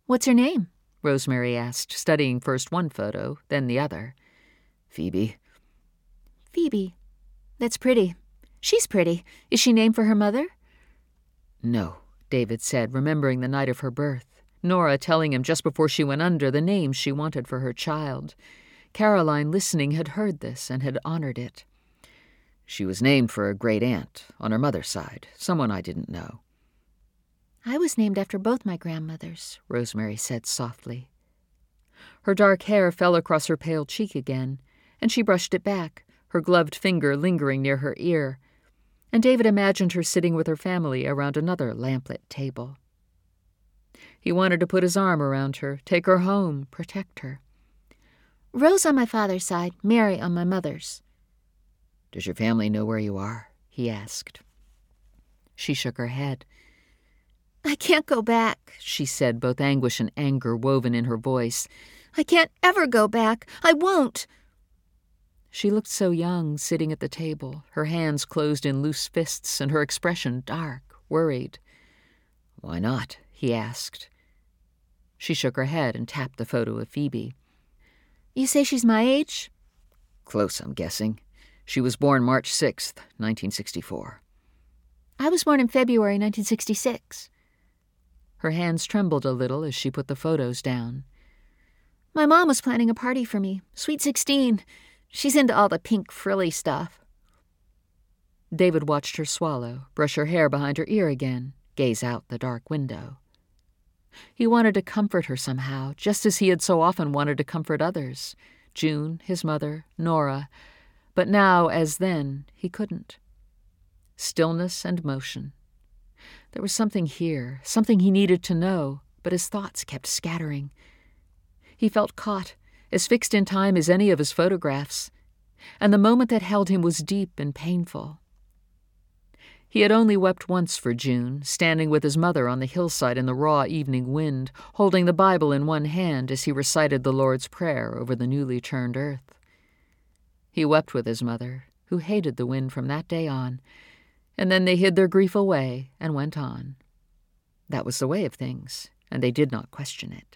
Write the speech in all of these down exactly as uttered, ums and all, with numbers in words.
"What's her name?" Rosemary asked, studying first one photo, then the other. "Phoebe." "Phoebe. That's pretty. She's pretty. Is she named for her mother?" "No," David said, remembering the night of her birth. Nora telling him just before she went under the name she wanted for her child. Caroline, listening, had heard this and had honored it. "She was named for a great-aunt on her mother's side, someone I didn't know." "I was named after both my grandmothers," Rosemary said softly. Her dark hair fell across her pale cheek again, and she brushed it back, her gloved finger lingering near her ear, and David imagined her sitting with her family around another lamplit table. He wanted to put his arm around her, take her home, protect her. "Rose on my father's side, Mary on my mother's." "Does your family know where you are?" he asked. She shook her head. "I can't go back," she said, both anguish and anger woven in her voice. "I can't ever go back. I won't." She looked so young, sitting at the table, her hands closed in loose fists and her expression dark, worried. "Why not?" he asked. She shook her head and tapped the photo of Phoebe. "You say she's my age?" "Close, I'm guessing. She was born March sixth, nineteen sixty-four. "I was born in February nineteen sixty-six. Her hands trembled a little as she put the photos down. "My mom was planning a party for me. Sweet sixteen. She's into all the pink frilly stuff." David watched her swallow, brush her hair behind her ear again, gaze out the dark window. He wanted to comfort her somehow, just as he had so often wanted to comfort others, June, his mother, Nora, but now, as then, he couldn't. Stillness and motion. There was something here, something he needed to know, but his thoughts kept scattering. He felt caught, as fixed in time as any of his photographs, and the moment that held him was deep and painful. He had only wept once for June, standing with his mother on the hillside in the raw evening wind, holding the Bible in one hand as he recited the Lord's Prayer over the newly churned earth. He wept with his mother, who hated the wind from that day on, and then they hid their grief away and went on. That was the way of things, and they did not question it.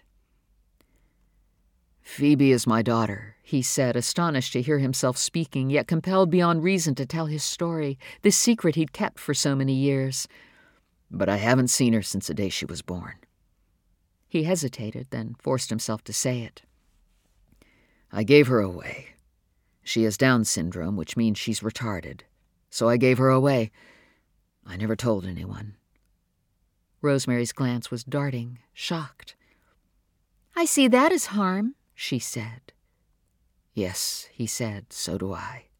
"Phoebe is my daughter," he said, astonished to hear himself speaking, yet compelled beyond reason to tell his story, this secret he'd kept for so many years. "But I haven't seen her since the day she was born." He hesitated, then forced himself to say it. "I gave her away. She has Down syndrome, which means she's retarded. So I gave her away. I never told anyone." Rosemary's glance was darting, shocked. "I see that as harm," she said. "Yes," he said, "so do I."